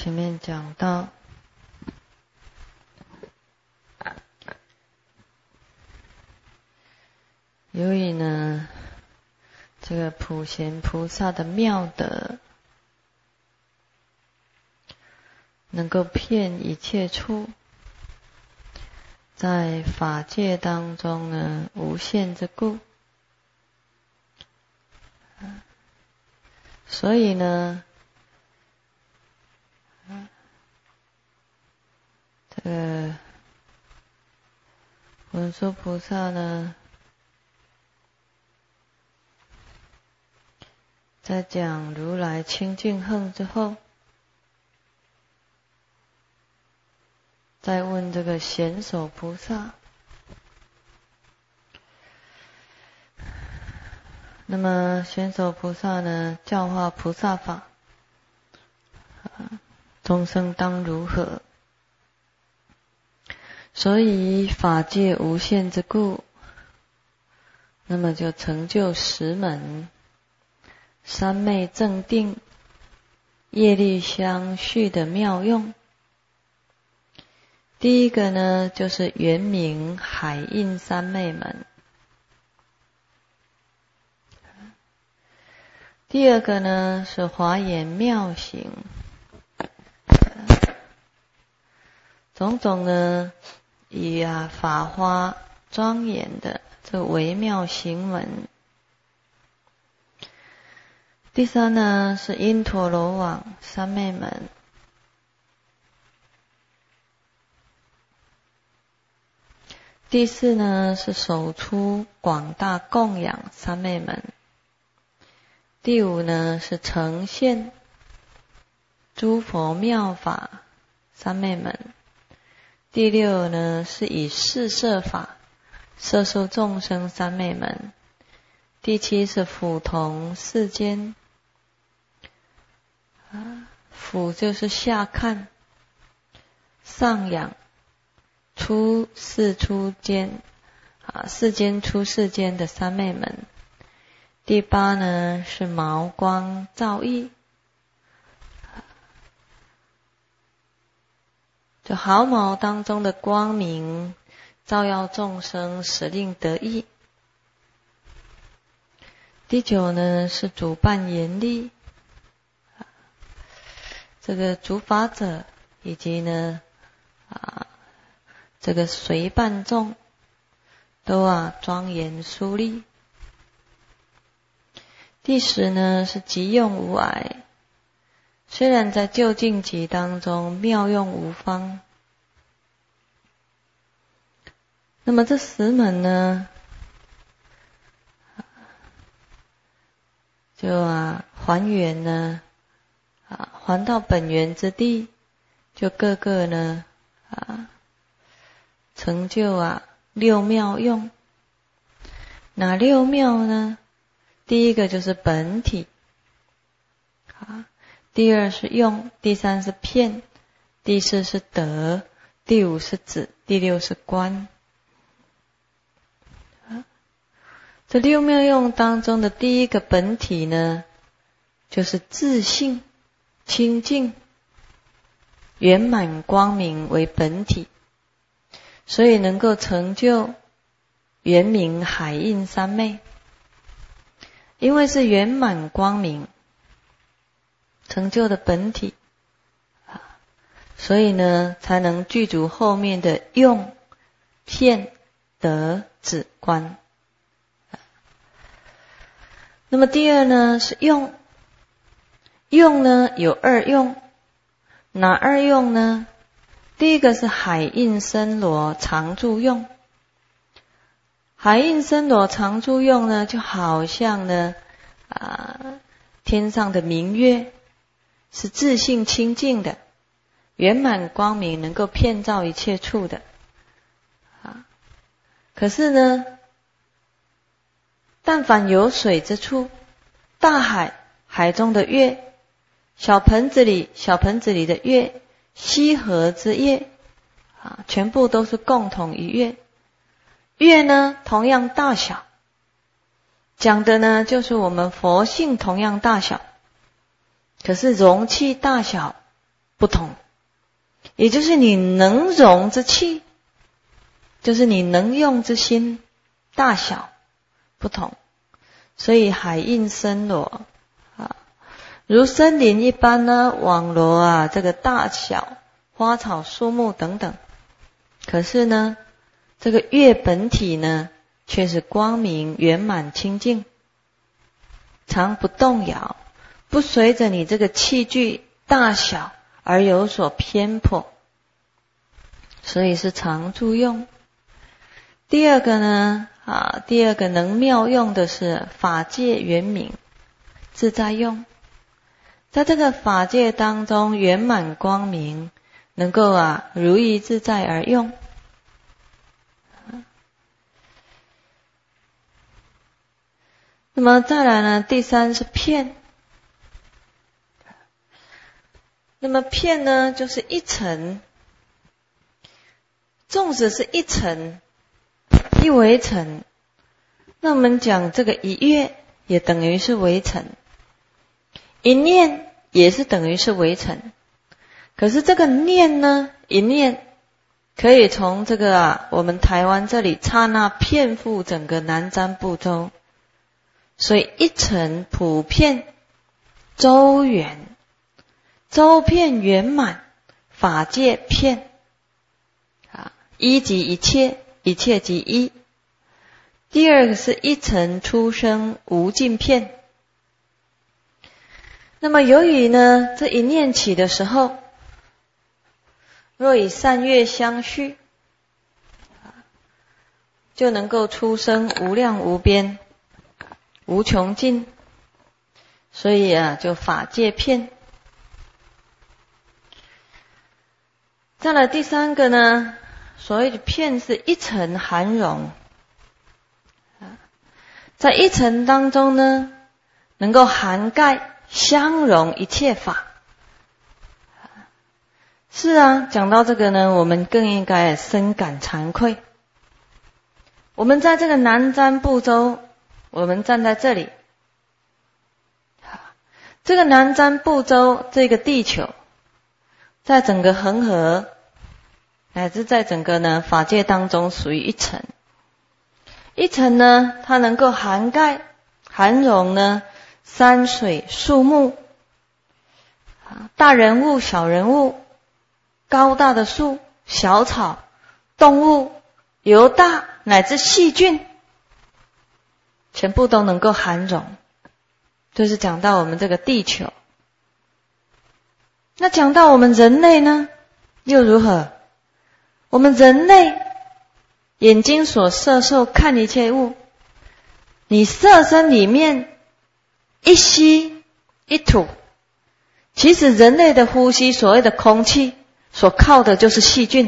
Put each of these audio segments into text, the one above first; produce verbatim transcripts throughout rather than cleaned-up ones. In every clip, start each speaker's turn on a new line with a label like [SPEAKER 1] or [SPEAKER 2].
[SPEAKER 1] 前面讲到，由于呢，这个普贤菩萨的妙德，能够遍一切处，在法界当中呢，无限之故，所以呢，这个文殊菩萨呢，在讲如来清净行之后，再问这个贤首菩萨，那么贤首菩萨呢，教化菩萨法，众生当如何？所以法界无限之故，那么就成就十门三昧正定业力相续的妙用。第一个呢，就是圆明海印三昧门。第二个呢，是华严妙行。种种呢，以啊法花庄严的这微妙行门。第三呢，是因陀罗网三昧门。第四呢，是手出广大供养三昧门。第五呢，是呈现诸佛妙法三昧门。第六呢，是以四摄法摄受众生三昧门。第七是辅同世间，啊，辅就是下看，上养，出世出间，啊，世间出世间的三昧门。第八呢，是毛光照熠，就毫毛当中的光明，照耀众生，使令得益。第九呢，是主办严厉，这个主法者以及呢啊这个随伴众都啊庄严肃立。第十呢，是即用无碍，虽然在究竟集当中妙用无方。那么这十门呢，就啊还原呢，啊还到本源之地，就各个呢啊成就啊六妙用。哪六妙呢？第一个就是本体，啊，第二是用，第三是片，第四是得，第五是止，第六是观。啊，这六妙用当中的第一个本体呢，就是自性清净圆满光明为本体，所以能够成就圆明海印三昧。因为是圆满光明成就的本体，所以呢才能具足后面的用、片、得、止、观。那么第二呢是用，用呢有二用，哪二用呢？第一个是海印森罗常住用。海印森罗常住用呢，就好像呢，啊、呃，天上的明月，是自性清净的，圆满光明，能够遍照一切处的。啊，可是呢，但凡有水之处，大海海中的月，小盆子里小盆子里的月，溪河之月，啊，全部都是共同一月。月呢，同样大小，讲的呢就是我们佛性同样大小，可是容器大小不同，也就是你能容之气，就是你能用之心大小不同。所以海印森罗啊，如森林一般呢，网罗啊这个大小花草树木等等。可是呢，这个月本体呢，却是光明圆满清净，常不动摇，不随着你这个器具大小而有所偏颇，所以是常住用。第二个呢，啊，第二个能妙用的是法界圆明自在用，在这个法界当中圆满光明，能够啊如意自在而用。那么再来呢，第三是片。那么片呢，就是一层，纵使是一层一围城，那我们讲这个一月也等于是围城，一念也是等于是围城。可是这个念呢，一念可以从这个啊我们台湾这里刹那遍覆整个南瞻部洲，所以一层普遍周圆，周遍圆满，法界遍啊，一即一切，一切即一。第二个是一层出生无尽片。那么由于呢这一念起的时候，若以善乐相续，就能够出生无量无边无穷尽，所以啊就法界片。再来第三个呢，所谓的片是一层含容，在一层当中呢，能够涵盖相容一切法。是啊，讲到这个呢，我们更应该深感惭愧。我们在这个南瞻部洲，我们站在这里，这个南瞻部洲这个地球，在整个恒河乃至在整个呢法界当中属于一层。一层呢，它能够涵盖含容呢山水树木，大人物小人物，高大的树小草动物犹大乃至细菌，全部都能够含容。就是讲到我们这个地球。那讲到我们人类呢，又如何？我们人类眼睛所摄受看一切物，你色身里面一吸一吐，其实人类的呼吸所谓的空气所靠的就是细菌，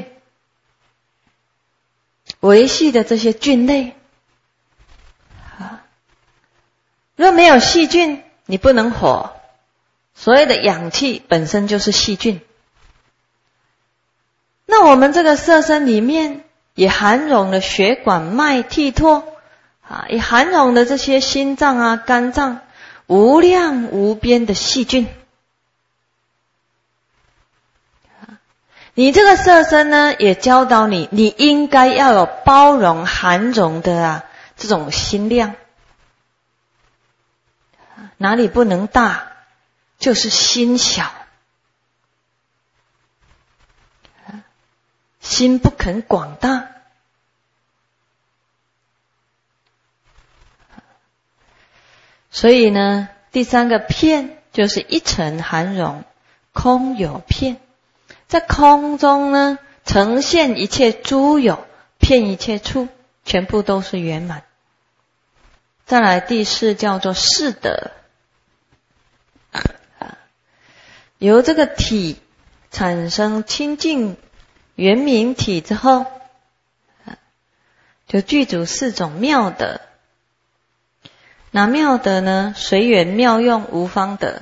[SPEAKER 1] 维系的这些菌类。若没有细菌，你不能活。所谓的氧气本身就是细菌。那我们这个色身里面也含容了血管脉涕唾啊，也含容了这些心脏啊肝脏无量无边的细菌。你这个色身呢，也教导你，你应该要有包容含容的啊这种心量。哪里不能大，就是心小，心不肯广大。所以呢，第三个片就是一层含容，空有片，在空中呢呈现一切诸有，遍一切处，全部都是圆满。再来第四叫做事德，由这个体产生清净圆明体之后，就具足四种妙德。哪妙德呢？随缘妙用无方德，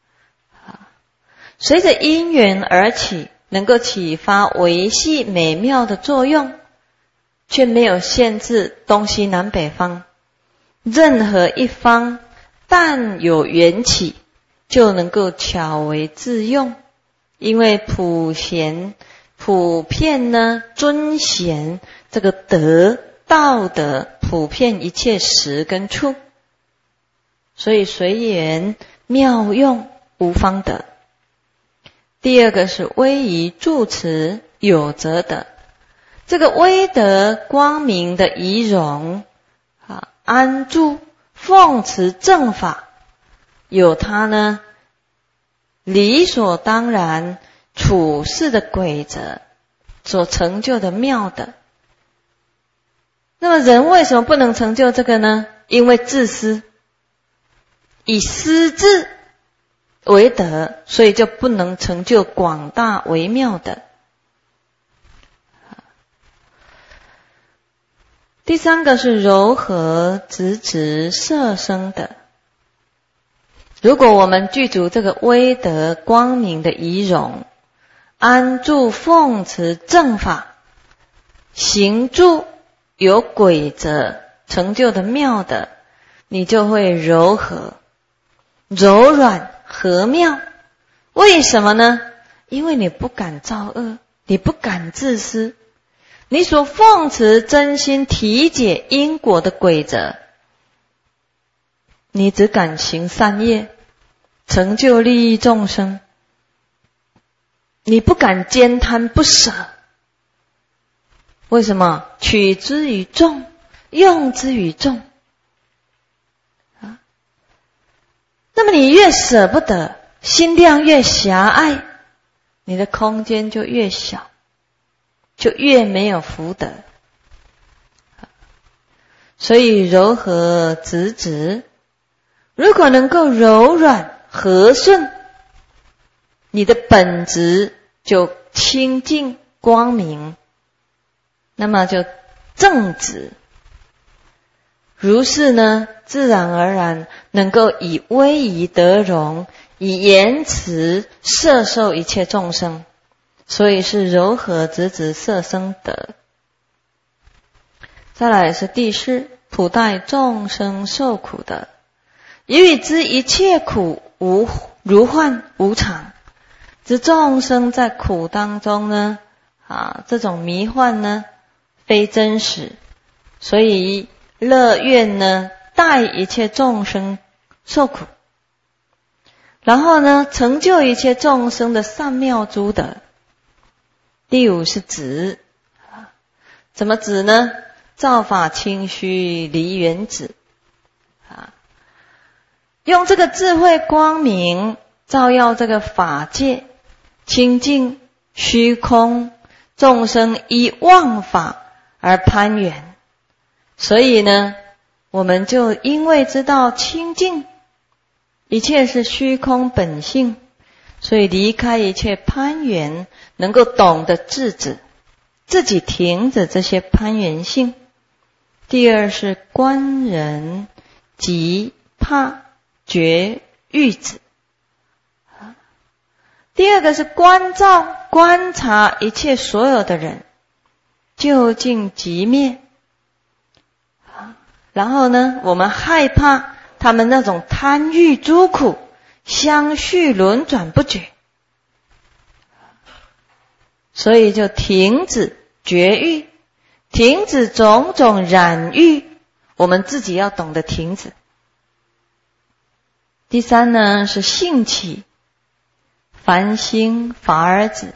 [SPEAKER 1] 随着因缘而起，能够启发维系美妙的作用，却没有限制东西南北方。任何一方但有缘起，就能够巧为自用， 因为普贤普遍呢尊贤这个德道德，普遍一切时跟处，所以随缘妙用无方得。第二个是威仪住持有则得，这个威德光明的仪容啊，安住奉持正法，有他呢理所当然处事的规则所成就的妙德。那么人为什么不能成就这个呢？因为自私，以私智为德，所以就不能成就广大微妙德。第三个是柔和直直摄生德。如果我们具足这个威德光明的仪容，安住奉持正法，行住有规则成就的妙德，你就会柔和柔软和妙。为什么呢？因为你不敢造恶，你不敢自私，你所奉持真心体解因果的规则，你只敢行善业，成就利益众生，你不敢兼贪不舍。为什么？取之于众，用之于众。啊，那么你越舍不得，心量越狭隘，你的空间就越小，就越没有福德。所以柔和直直，如果能够柔软和顺，你的本质就清净光明，那么就正直。如是呢，自然而然能够以威仪德容，以言辞摄受一切众生，所以是柔和直直摄生德。再来是第四，普代众生受苦德。以知一切苦无如幻无常，知众生在苦当中呢，啊，这种迷幻呢非真实，所以乐愿呢代一切众生受苦，然后呢成就一切众生的善妙诸德。第五是止，怎么止呢？造法清虚离缘止，啊，用这个智慧光明照耀这个法界清净虚空，众生依妄法而攀缘，所以呢我们就因为知道清净一切是虚空本性，所以离开一切攀缘，能够懂得制止，自己停止这些攀缘性。第二是观人即怕觉欲止。第二个是观照观察一切所有的人究竟寂灭，然后呢我们害怕他们那种贪欲诸苦相续轮转不绝，所以就停止绝欲，停止种种染欲，我们自己要懂得停止。第三呢是性起凡心法而止，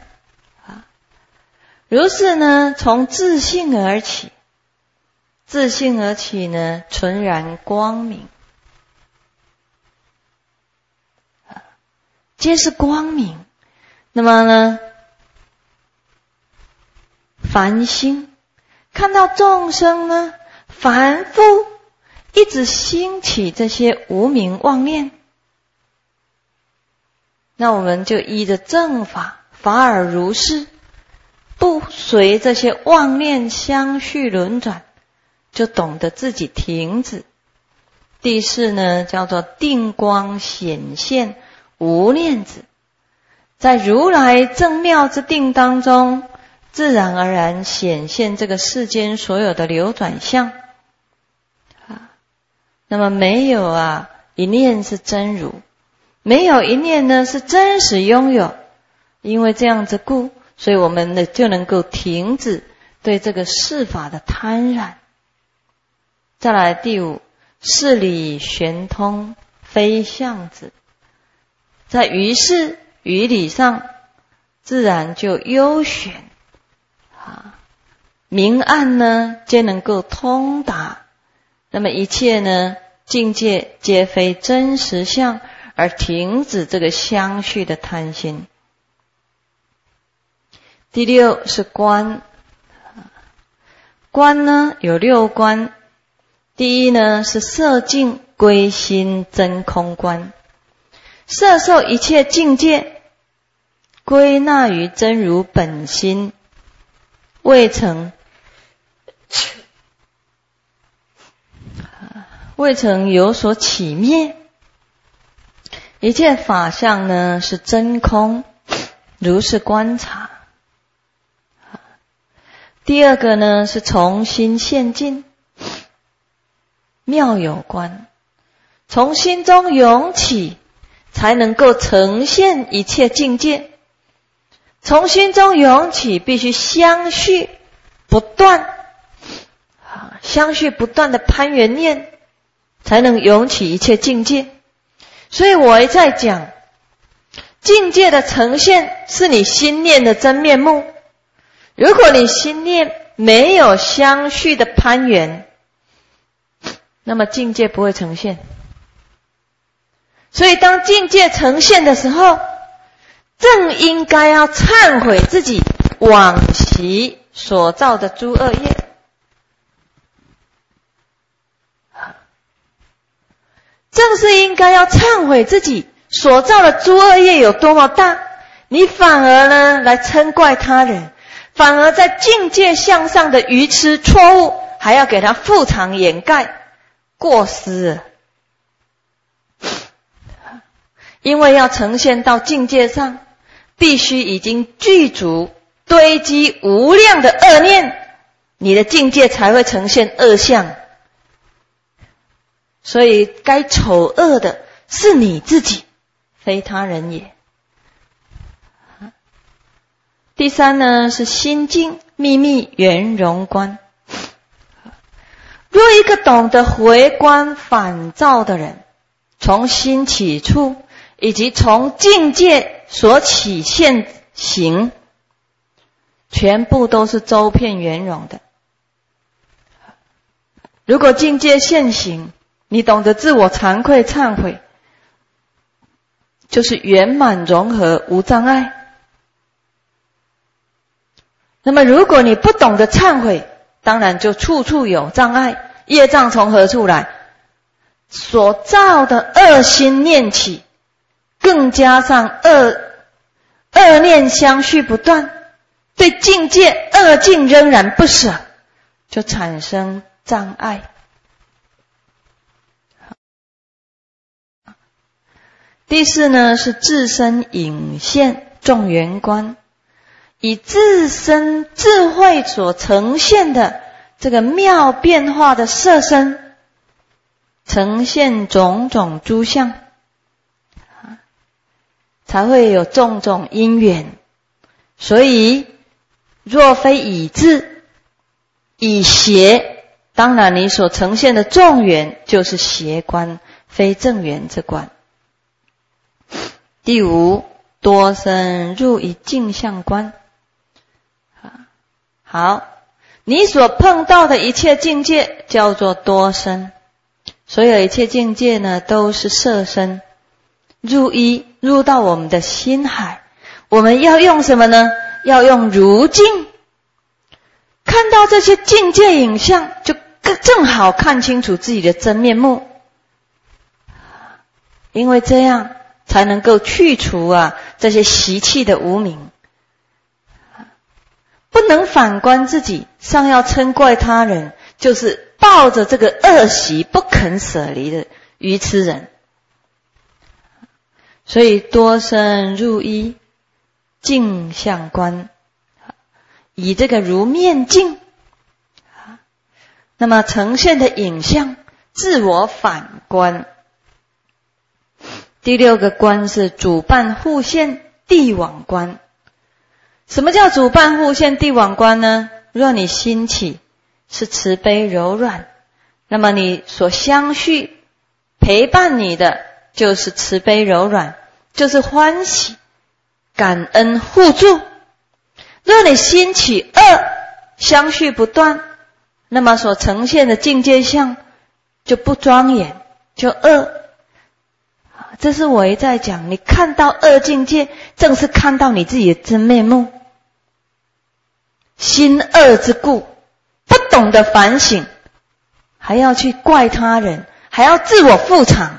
[SPEAKER 1] 如是呢从自性而起，自性而起呢纯然光明，皆是光明。那么呢凡心，看到众生呢凡夫一直兴起这些无明妄念，那我们就依着正法，法尔如是，不随这些妄念相续轮转，就懂得自己停止。第四呢叫做定光显现无念止，在如来正妙之定当中，自然而然显现这个世间所有的流转相。那么没有啊一念是真如，没有一念呢是真实拥有， 因为这样子故，所以我们呢就能够停止对这个事法的贪染。再来第五，事理玄通，非相子。在于事于理上，自然就优选啊，明暗呢皆能够通达。那么一切呢境界皆非真实相，而停止这个相续的贪心。第六是观，观呢有六观。第一呢是色境归心真空观，摄受一切境界归纳于真如本心，未曾未曾有所起灭。一切法相呢是真空，如是观察。第二个呢是从心现境，妙有观，从心中涌起，才能够呈现一切境界。从心中涌起，必须相续不断，相续不断的攀缘念，才能涌起一切境界。所以我一再讲，境界的呈现是你心念的真面目。如果你心念没有相续的攀缘，那么境界不会呈现。所以当境界呈现的时候，正应该要忏悔自己往昔所造的诸恶业。正是应该要忏悔自己所造的诸恶业有多么大，你反而呢来嗔怪他人，反而在境界向上的愚痴错误还要给他覆藏掩盖，过失。因为要呈现到境界上，必须已经具足堆积无量的恶念，你的境界才会呈现恶相。所以该丑恶的是你自己，非他人也。第三呢是心境秘密圆融观。若一个懂得回观反照的人，从心起处以及从境界所起现行，全部都是周遍圆融的。如果境界现行，你懂得自我惭愧忏悔，就是圆满融合无障碍。那么如果你不懂得忏悔，当然就处处有障碍。业障从何处来？所造的恶心念起，更加上恶恶念相续不断，对境界恶境仍然不舍，就产生障碍。第四呢是自身隐现众缘观，以自身智慧所呈现的这个妙变化的色身，呈现种种诸相，才会有种种因缘。所以若非以智以邪，当然你所呈现的众缘就是邪观，非正缘之观。第五，多生入一镜相观。好，你所碰到的一切境界叫做多生，所有一切境界呢都是色身，入一入到我们的心海。我们要用什么呢？要用如镜，看到这些境界影像，就正好看清楚自己的真面目。因为这样才能够去除啊这些习气的无明。不能反观自己，尚要嗔怪他人，就是抱着这个恶习不肯舍离的愚痴人。所以多生入一镜相观，以这个如面镜，那么呈现的影像自我反观。第六个观是主伴互现地网观。 什么叫主伴护现地网观呢？若你心起是慈悲柔软，那么你所相续陪伴你的就是慈悲柔软，就是欢喜感恩互助。若你心起恶，相续不断，那么所呈现的境界相就不庄严，就恶。这是我一再讲，你看到恶境界，正是看到你自己的真面目。心恶之故，不懂得反省，还要去怪他人，还要自我复偿，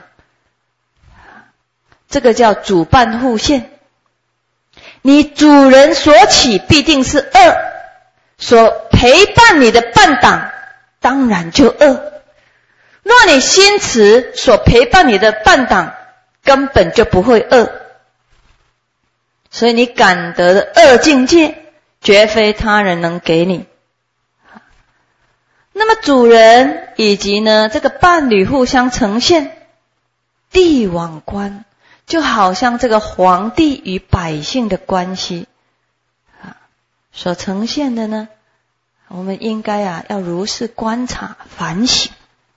[SPEAKER 1] 这个叫主伴护现。你主人所起必定是恶，所陪伴你的伴党当然就恶。若你心慈，所陪伴你的伴党根本就不会恶。所以你感得的恶境界绝非他人能给你。那么主人以及呢这个伴侣互相呈现，地网观就好像这个皇帝与百姓的关系所呈现的呢，我们应该啊要如是观察反省。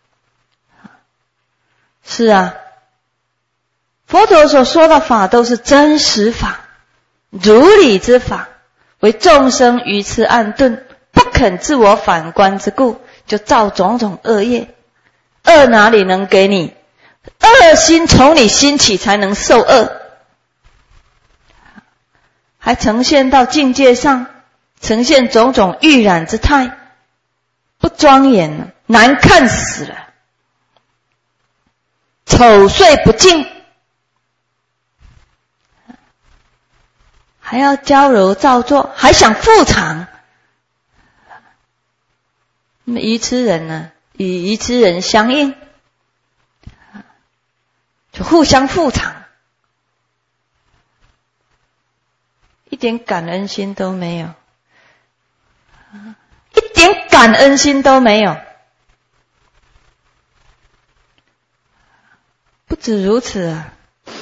[SPEAKER 1] 是啊，佛陀所说的法都是真实法，如理之法，为众生愚痴暗钝，不肯自我反观之故，就造种种恶业。恶哪里能给你？恶心从你心起才能受恶，还呈现到境界上，呈现种种欲染之态，不庄严了，难看死了，丑秽不净，还要娇柔造作，还想复偿。那么愚痴人呢，与愚痴人相应，就互相复偿，一点感恩心都没有，一点感恩心都没有。不止如此啊，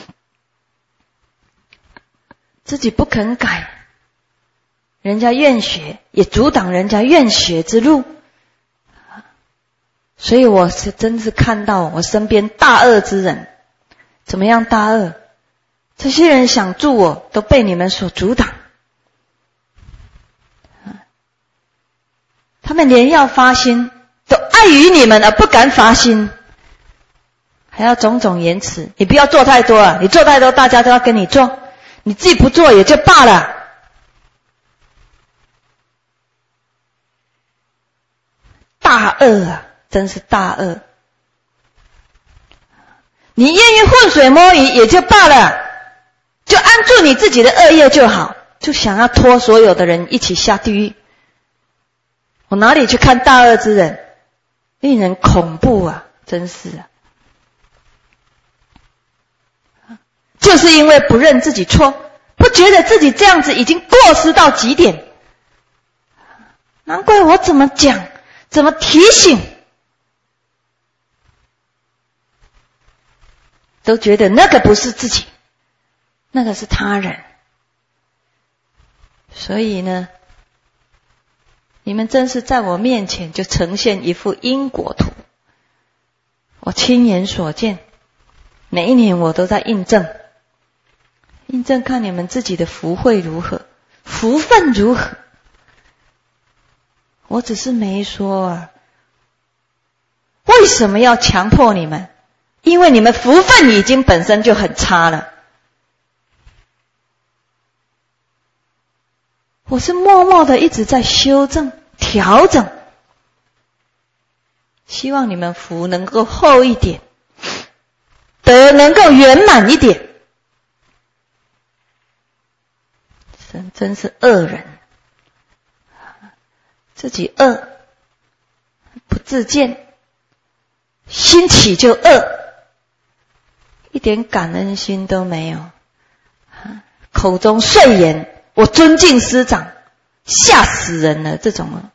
[SPEAKER 1] 自己不肯改，人家愿学也阻挡人家愿学之路。所以我是真是看到我身边大恶之人。怎么样大恶？这些人想助我，都被你们所阻挡。他们连要发心，都碍于你们而不敢发心，还要种种言辞。你不要做太多了，你做太多，大家都要跟你做，你自己不做也就罢了。大恶啊，真是大恶。你愿意浑水摸鱼也就罢了，就安住你自己的恶业就好，就想要拖所有的人一起下地狱。我哪里去看大恶之人，令人恐怖啊，真是啊。就是因为不认自己错，不觉得自己这样子已经过失到极点，难怪我怎么讲，怎么提醒，都觉得那个不是自己，那个是他人。所以呢，你们真是在我面前就呈现一幅因果图，我亲眼所见，每一年我都在印证，印证看你们自己的福慧如何，福分如何。我只是没说啊，为什么要强迫你们？因为你们福分已经本身就很差了。我是默默的一直在修正调整，希望你们福能够厚一点，德能够圆满一点。真真是恶人，自己恶不自见，心起就恶，一点感恩心都没有，口中碎言，我尊敬师长，吓死人了，这种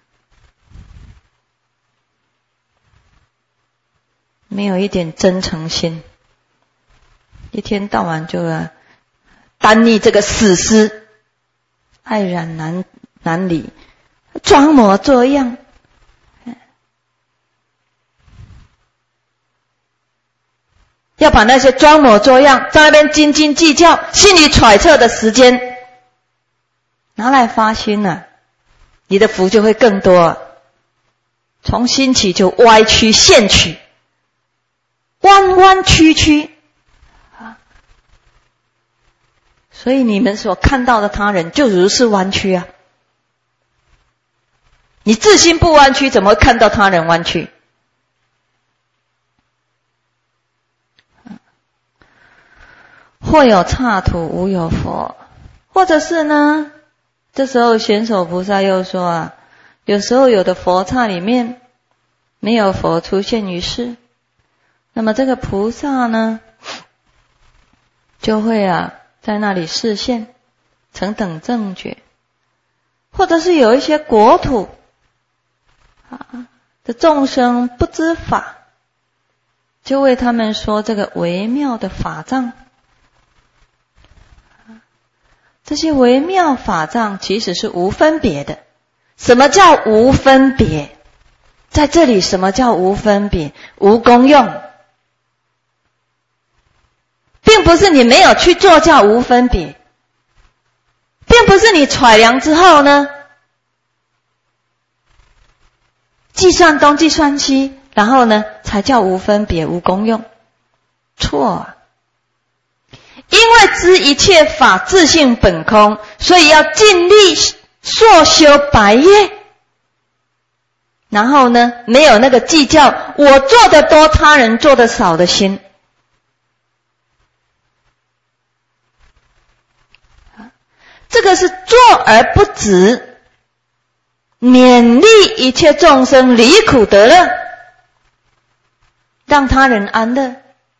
[SPEAKER 1] 没有一点真诚心，一天到晚就啊单逆这个死尸， 爱染难难理，装模作样。要把那些装模作样在那边斤斤计较心里揣测的时间拿来发心啊，你的福就会更多啊。从心起就歪曲陷曲，弯弯曲曲啊，所以你们所看到的他人就如是弯曲啊。你自心不弯曲，怎么会看到他人弯曲？或有刹土，无有佛。或者是呢，这时候玄手菩萨又说啊，有时候有的佛刹里面没有佛出现于世，那么这个菩萨呢，就会啊在那里示现，成等正觉。或者是有一些国土啊的众生不知法，就为他们说这个微妙的法藏。这些微妙法藏其实是无分别的。什么叫无分别？在这里什么叫无分别？无功用，并不是你没有去做叫无分别，并不是你揣量之后呢，计算东计算西，然后呢才叫无分别无功用。错啊！因为知一切法自性本空，所以要尽力硕修百业。然后呢，没有那个计较我做的多，他人做的少的心。这个是做而不止，勉励一切众生离苦得乐，让他人安乐。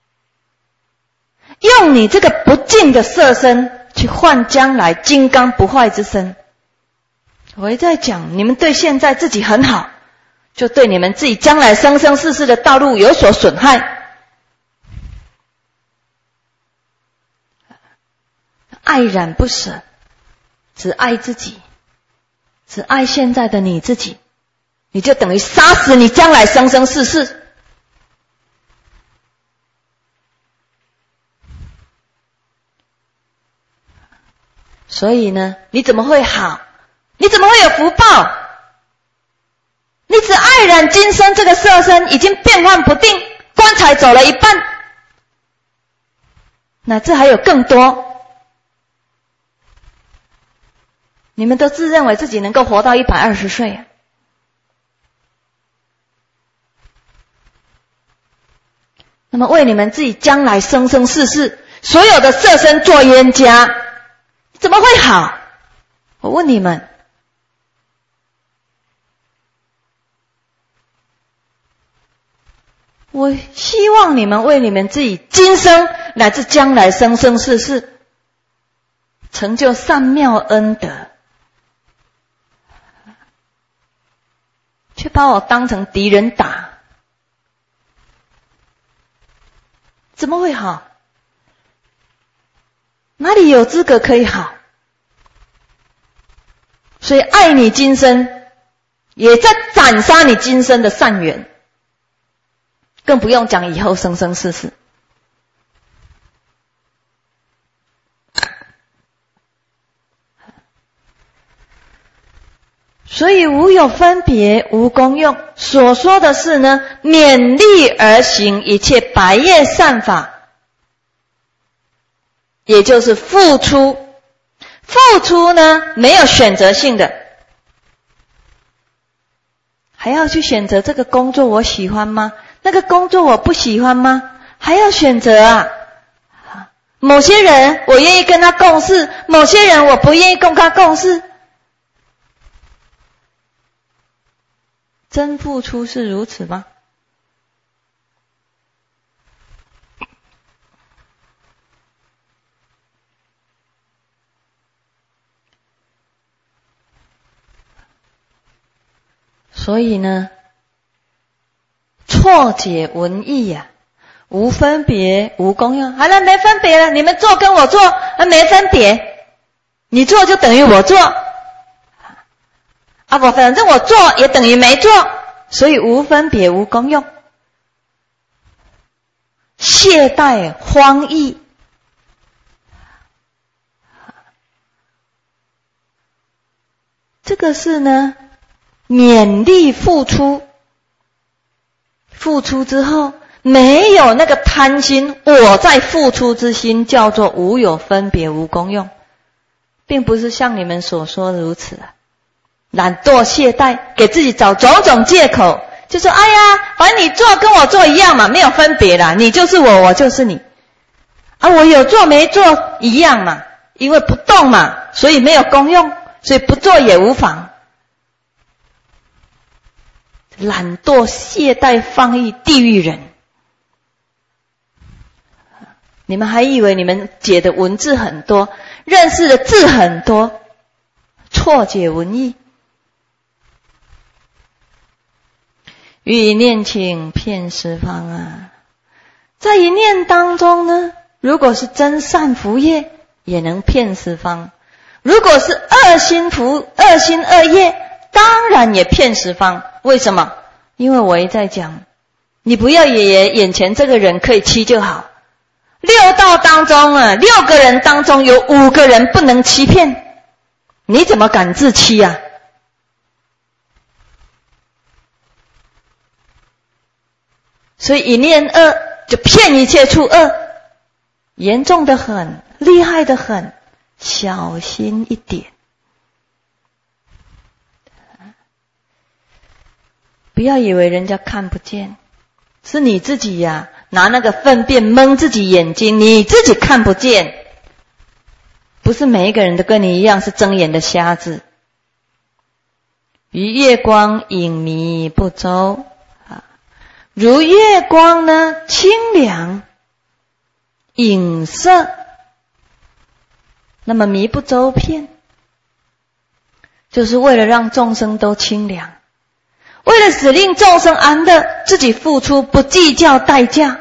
[SPEAKER 1] 用你这个不净的色身去换将来金刚不坏之身。我一再讲，你们对现在自己很好，就对你们自己将来生生世世的道路有所损害。爱染不舍，只爱自己，只爱现在的你自己，你就等于杀死你将来生生世世。所以呢，你怎么会好？你怎么会有福报？你只爱染今生这个色身已经变幻不定，棺材走了一半，乃至还有更多。你们都自认为自己能够活到一百二十岁啊，那么为你们自己将来生生世世所有的色身做冤家，怎么会好？我问你们，我希望你们为你们自己今生乃至将来生生世世成就善妙恩德，却把我当成敌人打，怎么会好？哪里有资格可以好？所以爱你今生，也在斩杀你今生的善缘，更不用讲以后生生世世。所以无有分别，无功用。所说的是呢，勉励而行一切百业善法，也就是付出。付出呢，没有选择性的，还要去选择这个工作我喜欢吗？那个工作我不喜欢吗？还要选择啊。某些人我愿意跟他共事，某些人我不愿意跟他共事。真付出是如此吗？所以呢，错解文义呀、啊，无分别，无功用。好了，没分别了，你们做跟我做，啊，没分别， 你做就等于我做，啊，我反正我做也等于没做，所以无分别无功用，懈怠荒逸。这个是呢勉励付出，付出之后没有那个贪心，我在付出之心，叫做无有分别无功用，并不是像你们所说的如此啊。懒惰懈怠，给自己找种种借口，就说哎呀，反正你做跟我做一样嘛，没有分别啦，你就是我，我就是你啊，我有做没做一样嘛，因为不动嘛，所以没有功用，所以不做也无妨。懒惰懈怠放逸，地狱人。你们还以为你们解的文字很多，认识的字很多，错解文意。于一念请遍十方啊，在一念当中呢，如果是真善福业，也能遍十方；如果是恶心福、恶心恶业，当然也遍十方。为什么？因为我一再讲，你不要以为眼前这个人可以欺就好。六道当中啊，六个人当中有五个人不能欺骗，你怎么敢自欺啊？所以一念恶就骗一切处恶，严重的很，厉害的很，小心一点。不要以为人家看不见，是你自己呀、啊，拿那个粪便蒙自己眼睛，你自己看不见。不是每一个人都跟你一样是睁眼的瞎子。于月光影迷不周啊，如月光呢清凉影色，那么迷不周遍，就是为了让众生都清凉，为了使令众生安乐，自己付出不计较代价。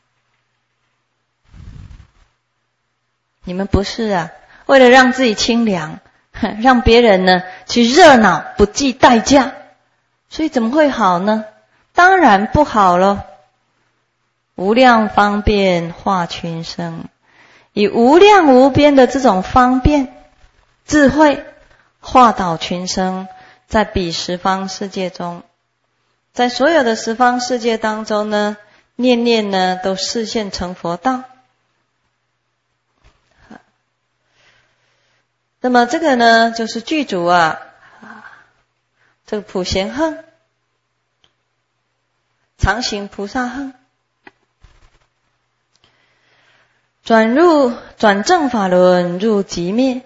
[SPEAKER 1] 你们不是啊，为了让自己清凉，让别人呢去热闹，不计代价，所以怎么会好呢？当然不好了。无量方便化群生，以无量无边的这种方便智慧化导群生，在彼十方世界中，在所有的十方世界当中呢，念念呢都示现成佛道。那么这个呢就是具足啊，这个普贤行常行菩萨行，转入转正法轮入寂灭，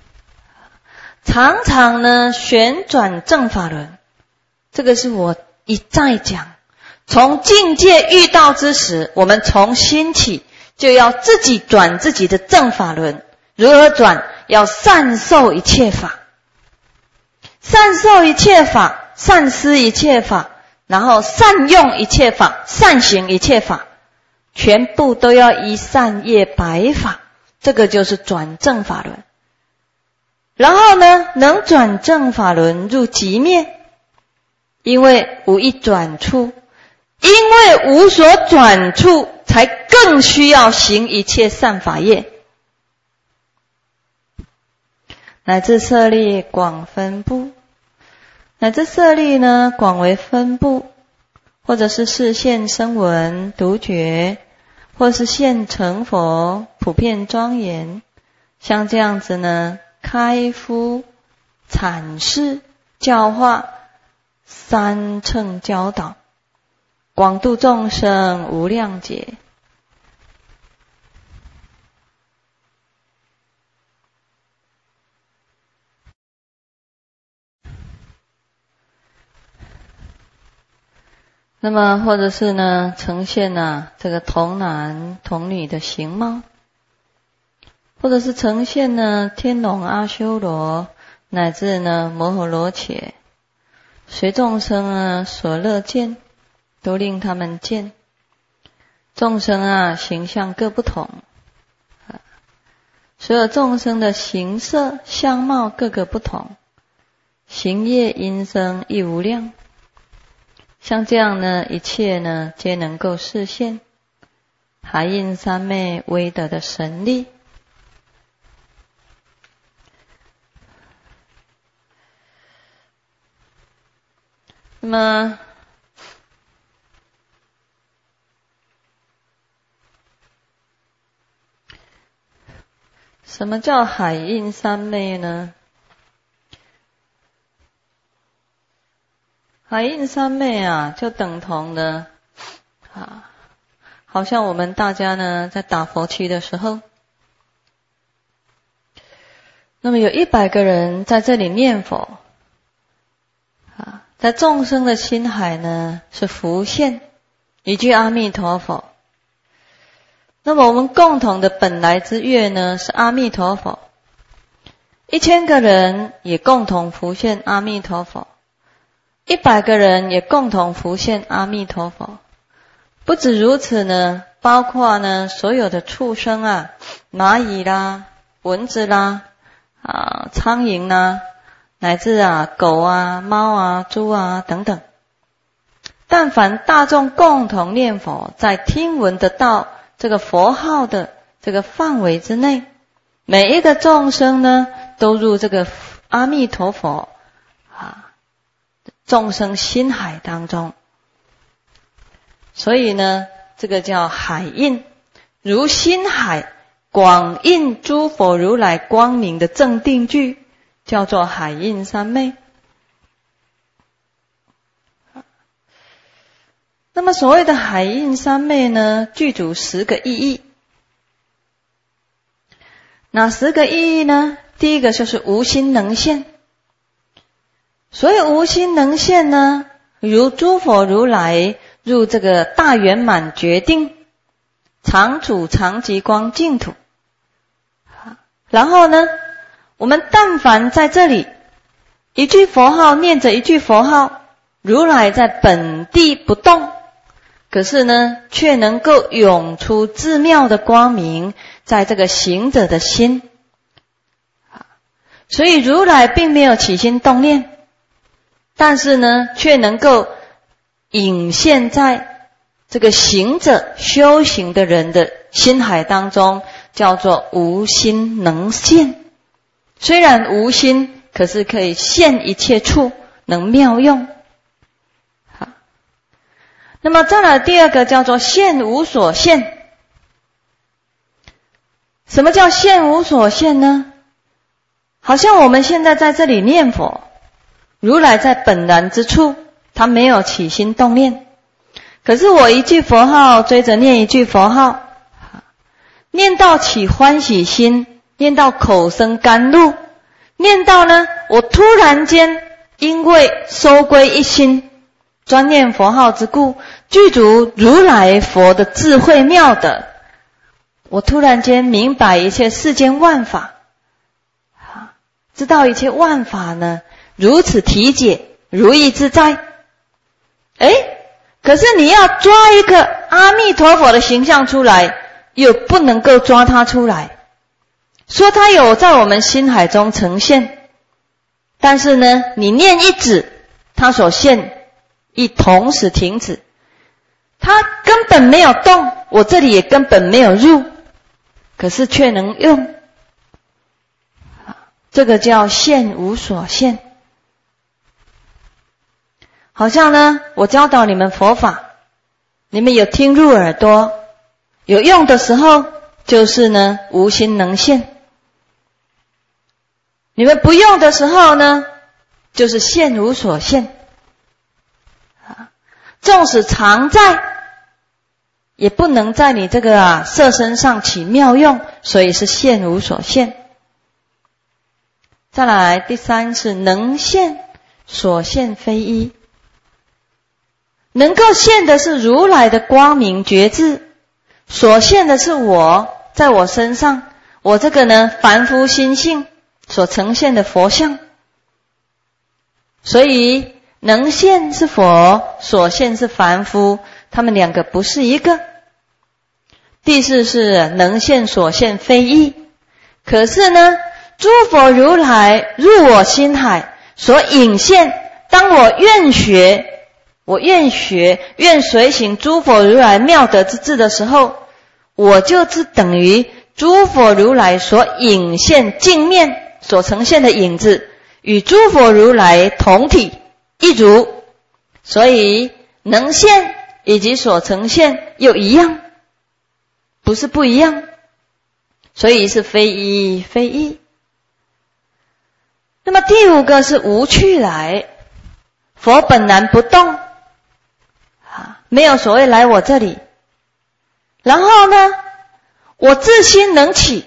[SPEAKER 1] 常常呢旋转正法轮。这个是我一再讲，从境界遇到之时，我们从心起就要自己转自己的正法轮。如何转？要善受一切法，善受一切法，善思一切法，然后善用一切法，善行一切法，全部都要依善业白法，这个就是转正法轮。然后呢，能转正法轮入寂灭，因为无一转处，因为无所转处，才更需要行一切善法业。乃至舍利广分布，乃至舍利呢广为分布，或者是示现声闻独觉，或是现成佛普遍庄严，像这样子呢开敷阐释教化三乘教导，广度众生无量劫。那么或者是呢呈现啊这个童男童女的形貌，或者是呈现呢天龙阿修罗乃至呢摩诃罗伽，随众生啊所乐见，都令他们见。众生啊形象各不同， 所有众生的形色相貌各个不同，行业因声亦无量。像这样呢，一切呢皆能够示现海印三昧威德的神力。那么什么叫海印三昧呢？海印三昧啊，就等同的啊，好像我们大家呢在打佛七的时候，那么有一百个人在这里念佛啊，在众生的心海呢是浮现一句阿弥陀佛。那么我们共同的本来之乐呢是阿弥陀佛，一千个人也共同浮现阿弥陀佛，一百个人也共同浮现阿弥陀佛。不止如此呢，包括呢所有的畜生啊，蚂蚁啦、蚊子啦、啊苍蝇啦，乃至啊狗啊、猫啊、猪啊等等，但凡大众共同念佛，在听闻得到这个佛号的这个范围之内，每一个众生呢都入这个阿弥陀佛啊众生心海当中。所以呢，这个叫海印，如心海广印诸佛如来光明的正定句，叫做海印三昧。那么所谓的海印三昧呢，具足十个意义。哪十个意义呢？第一个就是无心能现。所谓无心能现呢，如诸佛如来入这个大圆满决定常处常极光净土。然后呢，我们但凡在这里一句佛号念着一句佛号，如来在本地不动，可是呢却能够涌出至妙的光明在这个行者的心。所以如来并没有起心动念，但是呢却能够隐现在这个行者修行的人的心海当中，叫做无心能现。虽然无心，可是可以现一切处，能妙用。好，那么再来第二个叫做现无所现。什么叫现无所现呢？好像我们现在在这里念佛，如来在本然之处，他没有起心动念，可是我一句佛号追着念一句佛号，念到起欢喜心，念到口生甘露，念到呢我突然间因为收归一心专念佛号之故，具足如来佛的智慧妙德，我突然间明白一切世间万法，知道一切万法呢如此体解，如意自在。诶，可是你要抓一个阿弥陀佛的形象出来，又不能够抓它出来，说它有在我们心海中呈现，但是呢你念一止，它所现亦同时停止，它根本没有动，我这里也根本没有入，可是却能用，这个叫现无所现。好像呢我教导你们佛法，你们有听入耳朵，有用的时候就是呢无心能现，你们不用的时候呢就是现无所现。纵使常在，也不能在你这个啊色身上起妙用，所以是现无所现。再来第三是能现，所现非一。能够现的是如来的光明觉智，所现的是我在我身上，我这个呢凡夫心性所呈现的佛像。所以能现是佛，所现是凡夫，他们两个不是一个。第四是能现所现非一。 可是呢，诸佛如来入我心海所引现，当我愿学，我愿学，愿随行诸佛如来妙德之智的时候，我就是等于诸佛如来所引现镜面所呈现的影子，与诸佛如来同体一如，所以能现以及所呈现又一样，不是不一样，所以是非一非一。那么第五个是无去来，佛本然不动，没有所谓来我这里。然后呢，我自心能起，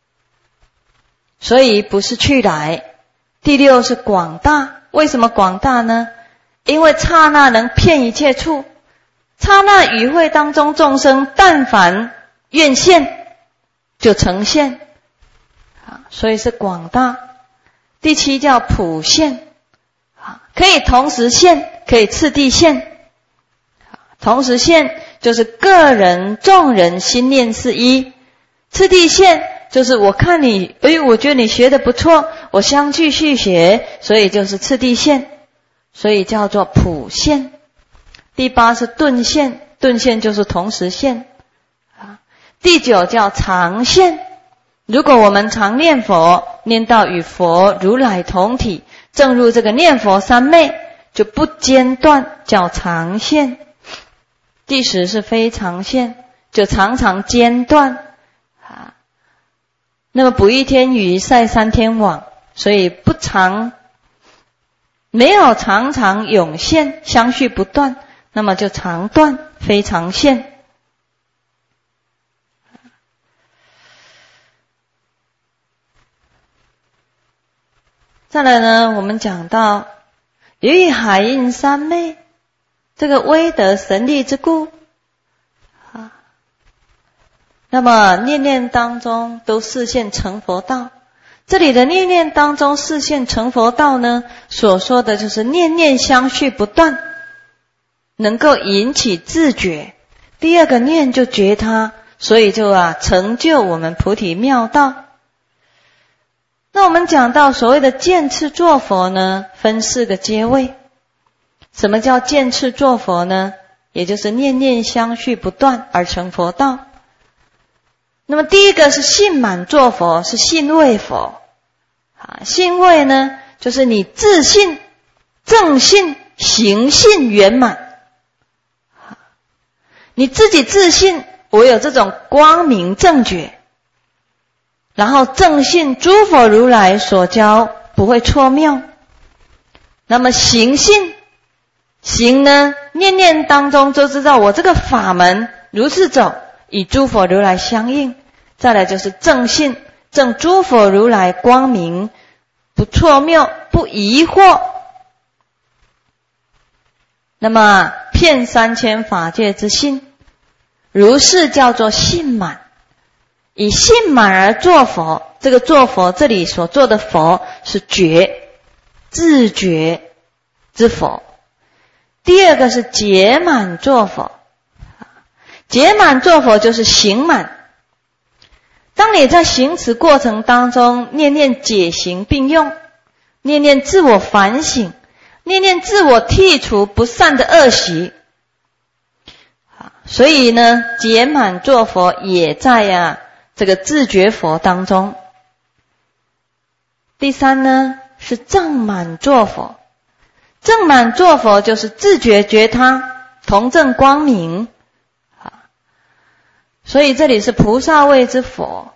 [SPEAKER 1] 所以不是去来。第六是广大，为什么广大呢？因为刹那能遍一切处，刹那与会当中众生但凡愿现就呈现，所以是广大。第七叫普现，可以同时现，可以次第现。同时现就是个人众人心念是一，次第现就是我看你，诶，我觉得你学得不错，我相继续学，所以就是次第现，所以叫做普现。第八是顿现，顿现就是同时现。第九叫常现，如果我们常念佛，念到与佛如来同体，正入这个念佛三昧，就不间断，叫常现。第十是非常现，就常常间断。啊，那么补一天雨，晒三天网，所以不常，没有常常涌现，相续不断，那么就常断，非常现。再来呢，我们讲到由于海印三昧这个威德神力之故啊，那么念念当中都示现成佛道。这里的念念当中示现成佛道呢，所说的就是念念相续不断，能够引起自觉。第二个念就觉他，所以就啊成就我们菩提妙道。那我们讲到所谓的渐次作佛呢，分四个阶位。什么叫渐次作佛呢？也就是念念相续不断而成佛道。那么第一个是信满作佛，是信位佛。啊，信位呢，就是你自信、正信、行信圆满。你自己自信，我有这种光明正觉。然后正信诸佛如来所教不会错谬。那么行信，行呢，念念当中就知道我这个法门如是走，与诸佛如来相应。再来就是正信，正诸佛如来光明，不错谬，不疑惑。那么遍三千法界之信，如是叫做信满。以信满而作佛，这个作佛这里所做的佛是觉，自觉之佛。第二个是解满作佛，解满作佛就是行满。当你在行持过程当中，念念解行并用，念念自我反省，念念自我剔除不善的恶习，所以呢，解满作佛也在呀、啊这个自觉佛当中。第三呢是正满作佛，正满作佛就是自觉觉他，同证光明。所以这里是菩萨位之佛。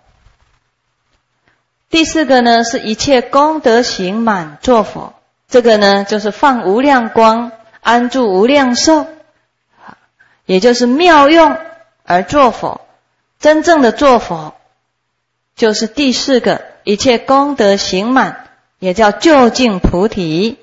[SPEAKER 1] 第四个呢是一切功德行满作佛，这个呢就是放无量光，安住无量寿，也就是妙用而作佛。真正的作佛就是第四个一切功德行满，也叫究竟菩提。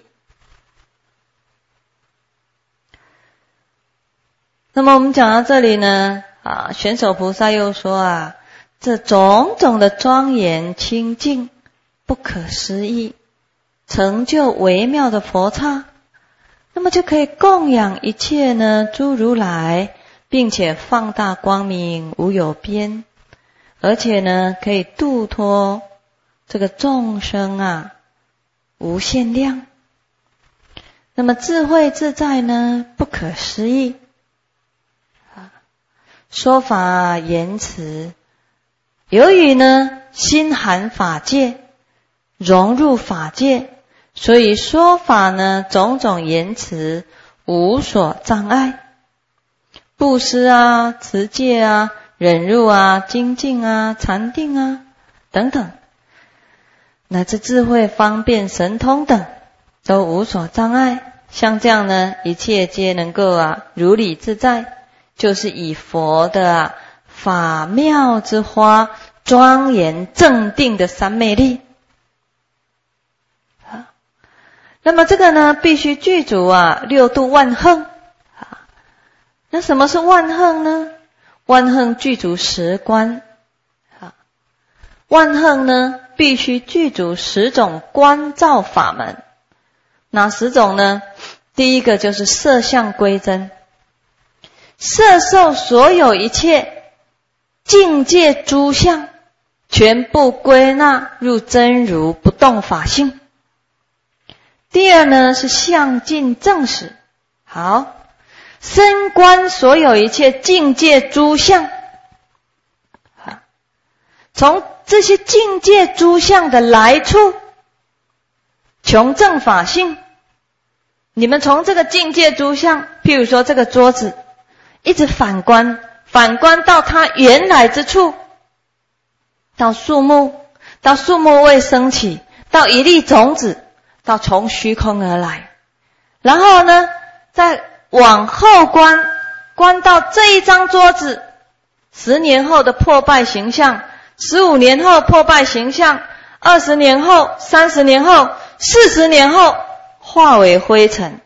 [SPEAKER 1] 那么我们讲到这里呢，啊，玄手菩萨又说啊，这种种的庄严清净不可思议，成就微妙的佛刹，那么就可以供养一切呢诸如来，并且放大光明无有边。 而且呢可以度脱这个众生啊无限量。那么智慧自在呢不可思议，说法言辞由于呢心含法界，融入法界，所以说法呢种种言辞无所障碍。布施啊、持戒啊、忍辱啊、精进啊、禅定啊等等，乃至智慧方便神通等都无所障碍。像这样呢一切皆能够啊如理自在，就是以佛的啊法妙之花，庄严正定的三昧力。那么这个呢必须具足啊六度万恒。那什么是万恒呢？万恒具足十观。万恒呢必须具足十种观照法门。哪十种呢？第一个就是色相归真，摄受所有一切境界诸相，全部归纳入真如不动法性。第二呢是相尽正实，好，深观所有一切境界诸相，从这些境界诸相的来处，穷正法性。你们从这个境界诸相，譬如说这个桌子，一直反观，反观到它原来之处，到树木，到树木未升起，到一粒种子，到从虚空而来，然后呢再往后观，观到这一张桌子十年后的破败形象，十五年后破败形象，二十年后，三十年后，四十年后化为灰尘。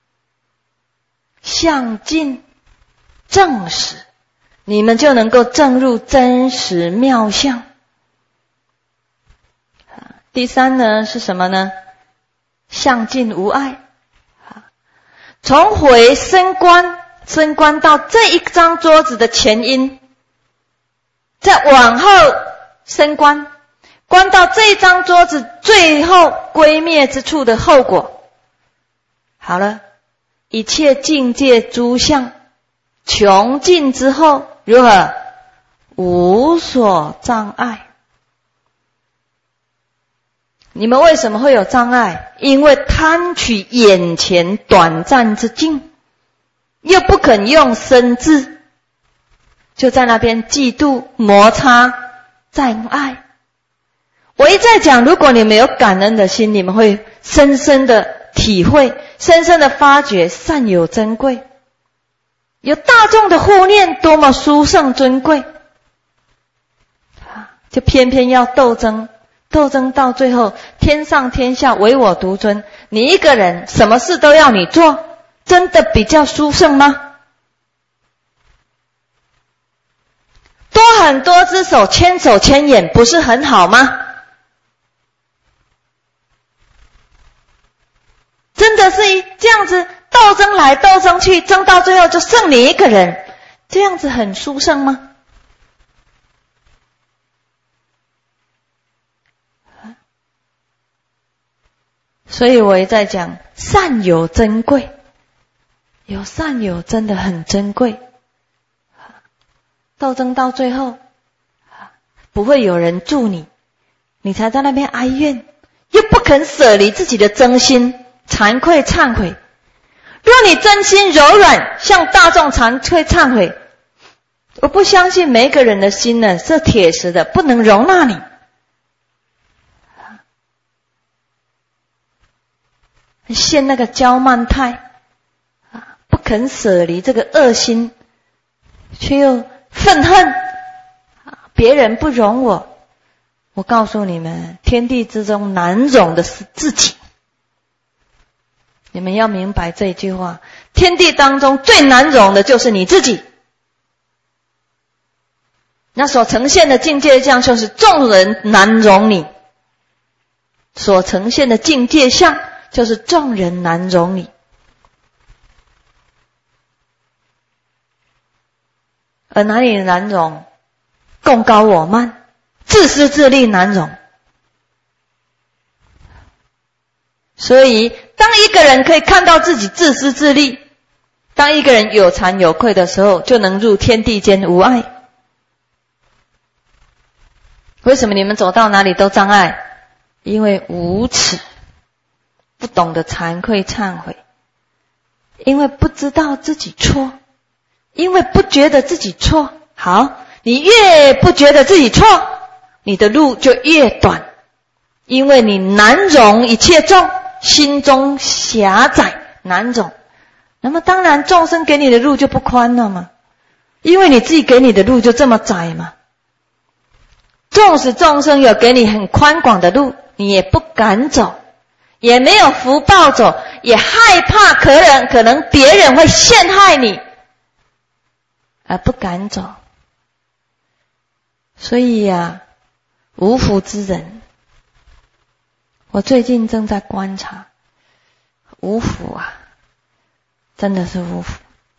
[SPEAKER 1] 相尽正实，你们就能够证入真实妙相。第三呢是什么呢？相尽无碍。从回升观，升观到这一张桌子的前因，再往后升观，观到这一张桌子最后归灭之处的后果。好了，一切境界诸相穷尽之后，如何？无所障碍。你们为什么会有障碍？因为贪取眼前短暂之境，又不肯用身智，就在那边嫉妒、摩擦、障碍。我一再讲，如果你们有感恩的心，你们会深深的体会，深深的发觉善有珍贵，有大众的护念多么殊胜尊贵，就偏偏要斗争，斗争到最后天上天下唯我独尊，你一个人什么事都要你做，真的比较殊胜吗？多很多只手牵手牵眼不是很好吗？真的是这样子斗争来斗争去，争到最后就剩你一个人，这样子很殊胜吗？所以我也在讲善有珍贵，有善有真的很珍贵。斗争到最后不会有人助你，你才在那边哀怨，又不肯舍离自己的真心，惭愧忏悔。若你真心柔软，向大众惭愧忏悔，我不相信每个人的心呢是铁石的，不能容纳你。现那个骄慢态，不肯舍离这个恶心，却又愤恨，别人不容我。我告诉你们，天地之中难容的是自己。你们要明白这一句话，天地当中最难容的就是你自己。那所呈现的境界相就是众人难容你，所呈现的境界相就是众人难容你。而哪里难容？ 共高我慢，自私自利难容。所以当一个人可以看到自己自私自利，当一个人有惭有愧的时候，就能入天地间无碍。为什么你们走到哪里都障碍？因为无耻，不懂得惭愧忏悔，因为不知道自己错，因为不觉得自己错。好，你越不觉得自己错，你的路就越短，因为你难容一切众，心中狭窄难容，那么当然众生给你的路就不宽了嘛，因为你自己给你的路就这么窄嘛。纵使众生有给你很宽广的路，你也不敢走，也没有福报走，也害怕可能可能别人会陷害你，而不敢走。所以呀、啊，无福之人，我最近正在观察，无福啊，真的是无福。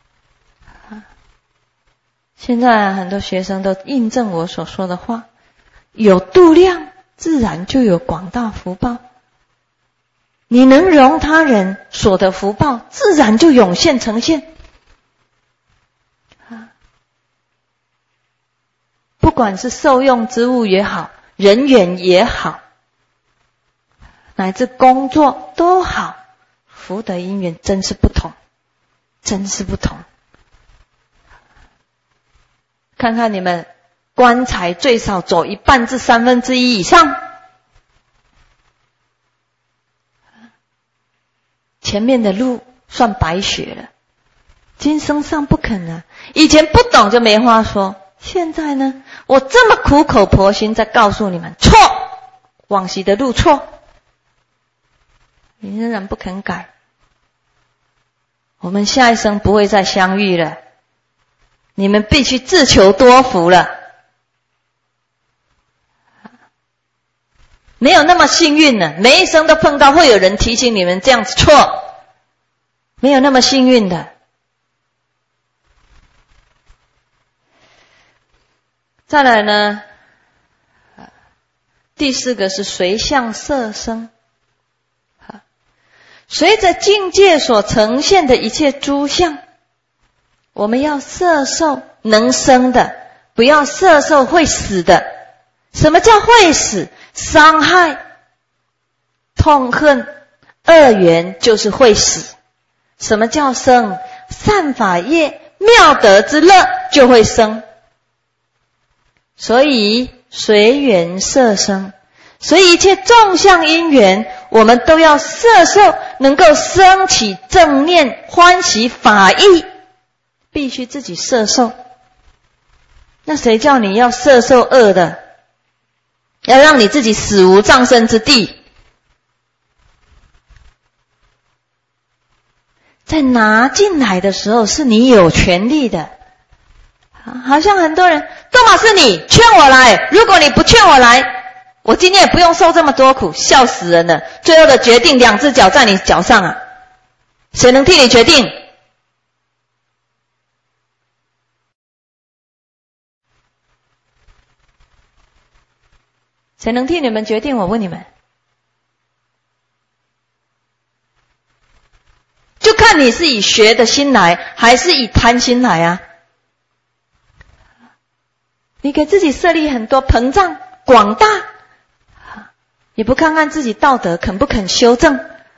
[SPEAKER 1] 现在很多学生都印证我所说的话，有度量，自然就有广大福报。你能容他人所得福报，自然就涌现呈现。不管是受用之物也好，人缘也好，乃至工作都好，福德因缘真是不同，真是不同。看看你们棺材最少走一半至三分之一以上，前面的路算白学了，今生上不肯啊。以前不懂就没话说，现在呢，我这么苦口婆心在告诉你们，错，往昔的路错，你仍然不肯改，我们下一生不会再相遇了，你们必须自求多福了。没有那么幸运呢，每一生都碰到会有人提醒你们这样子错，没有那么幸运的。再来呢，第四个是随相摄生，随着境界所呈现的一切诸相，我们要摄受能生的，不要摄受会死的。什么叫会死？伤害、痛恨、恶缘就是会死。什么叫生？善法业、妙德之乐就会生。所以随缘摄生，所以一切众相因缘，我们都要摄受，能够生起正念、欢喜、法意，必须自己摄受。那谁叫你要摄受恶的？要让你自己死无葬身之地。在拿进来的时候是你有权利的，好像很多人都嘛是你劝我来，如果你不劝我来，我今天也不用受这么多苦，笑死人了。最后的决定两只脚在你脚上啊，谁能替你决定？谁能替你们决定？我问你们，就看你是以学的心来，还是以贪心来啊。你给自己设立很多膨胀广大，也不看看自己道德肯不肯修正，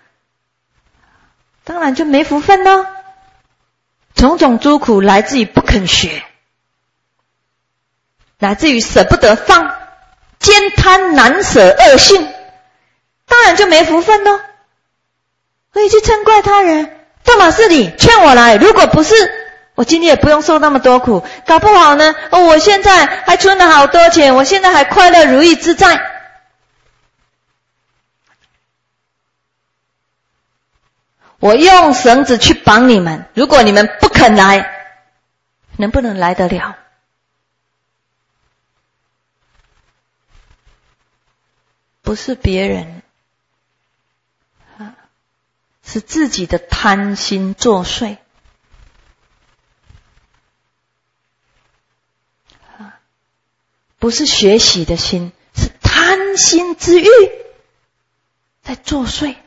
[SPEAKER 1] 当然就没福分咯。种种诸苦来自于不肯学，来自于舍不得放，兼贪难舍恶性，当然就没福分咯。所以去嗔怪他人，干嘛是你劝我来？如果不是，我今天也不用受那么多苦。搞不好呢，哦，我现在还存了好多钱，我现在还快乐如意自在。我用绳子去绑你们，如果你们不肯来，能不能来得了？不是别人，是自己的贪心作祟。 不是学习的心，是贪心之欲在作祟。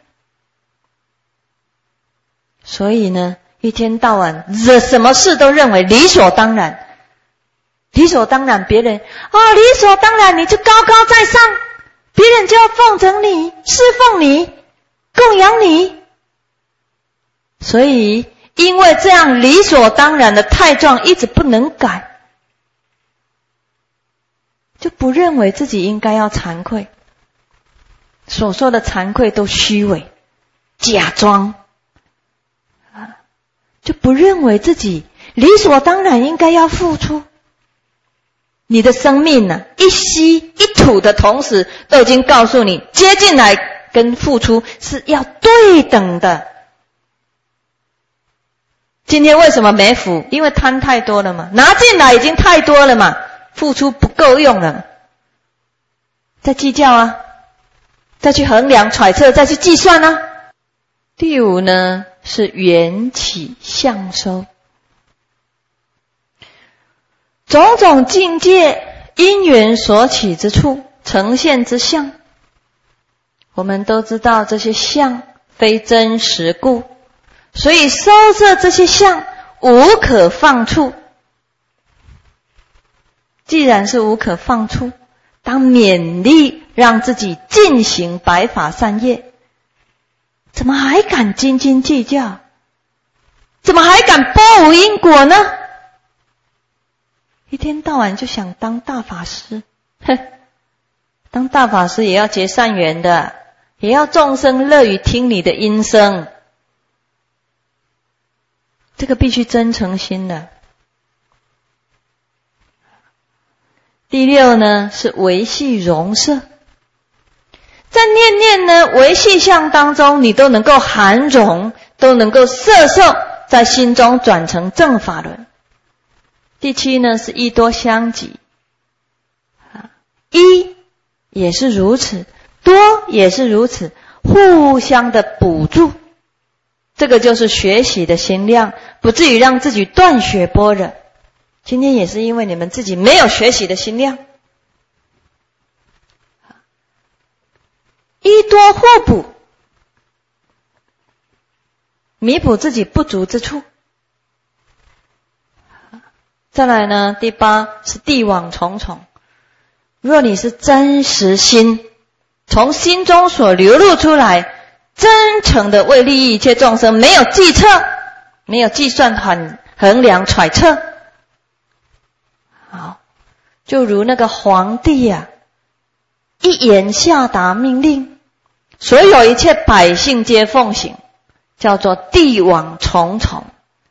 [SPEAKER 1] 所以呢，一天到晚惹什么事都认为理所当然，理所当然，别人哦，理所当然，你就高高在上，别人就要奉承你、侍奉你、供养你。所以因为这样理所当然的态状一直不能改，就不认为自己应该要惭愧，所说的惭愧都虚伪假装，就不认为自己理所当然应该要付出。你的生命呢、啊，一吸一吐的同时，都已经告诉你，接进来跟付出是要对等的。今天为什么没福？因为贪太多了嘛，拿进来已经太多了嘛，付出不够用了，再计较啊，再去衡量揣测，再去计算啊。第五呢，是缘起相收。种种境界因缘所起之处呈现之相，我们都知道这些相非真实故，所以收摄这些相无可放处。既然是无可放处，当勉励让自己进行白法善业，怎么还敢斤斤计较？怎么还敢波无因果呢？一天到晚就想当大法师，哼，当大法师也要结善缘的，也要众生乐于听你的音声，这个必须真诚心的。第六呢，是维系容摄，在念念呢维系相当中，你都能够含容，都能够摄受，在心中转成正法轮。第七呢，是一多相即，一也是如此，多也是如此，互相的补助，这个就是学习的心量，不至于让自己断学般若。今天也是因为你们自己没有学习的心量，一多互补，弥补自己不足之处。再来呢，第八是地网重重。若你是真实心，从心中所流露出来，真诚的为利益一切众生，没有计策，没有计算衡衡量揣测。好，就如那个皇帝呀、啊，一言下达命令，所有一切百姓皆奉行，叫做地网重重。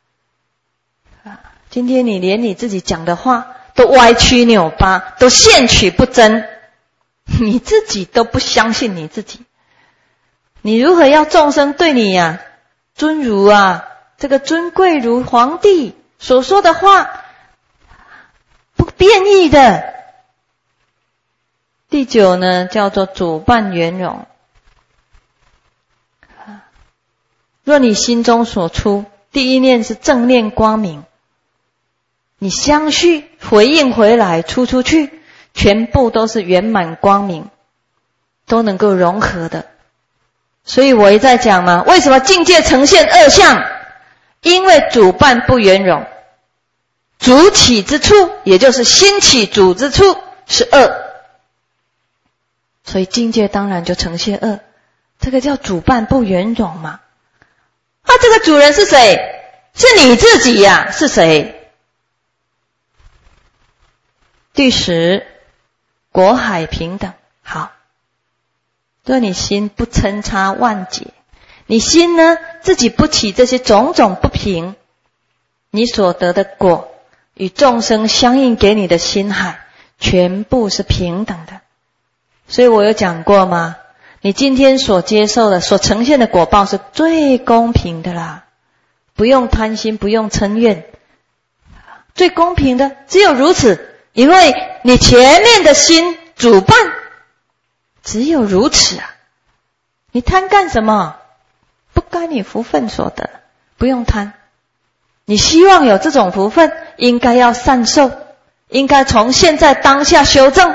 [SPEAKER 1] 今天你连你自己讲的话都歪曲扭巴，都现取不真，你自己都不相信你自己，你如何要众生对你呀、啊、尊如啊，这个尊贵如皇帝所说的话不变异的。第九呢，叫做主办圆融。若你心中所出第一念是正念光明，你相续回应回来，出出去，全部都是圆满光明，都能够融合的。所以我一再讲嘛，为什么境界呈现二相？因为主办不圆融，主起之处，也就是心起主之处是二，所以境界当然就呈现二。这个叫主办不圆融嘛。啊，这个主人是谁？是你自己呀、啊，是谁？第十，果海平等。好，若你心不参差万劫，你心呢自己不起这些种种不平，你所得的果与众生相应给你的心海全部是平等的。所以我有讲过吗？你今天所接受的所呈现的果报是最公平的啦，不用贪心，不用嗔怨，最公平的只有如此。因为你前面的心主办，只有如此啊！你贪干什么？不该你福分所得，不用贪。你希望有这种福分，应该要善受， 应该从现在当下修正。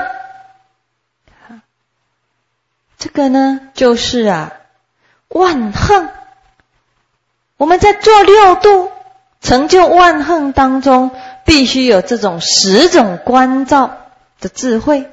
[SPEAKER 1] 这个呢，就是啊，万行。我们在做六度成就万行当中，必须有这种十种观照的智慧。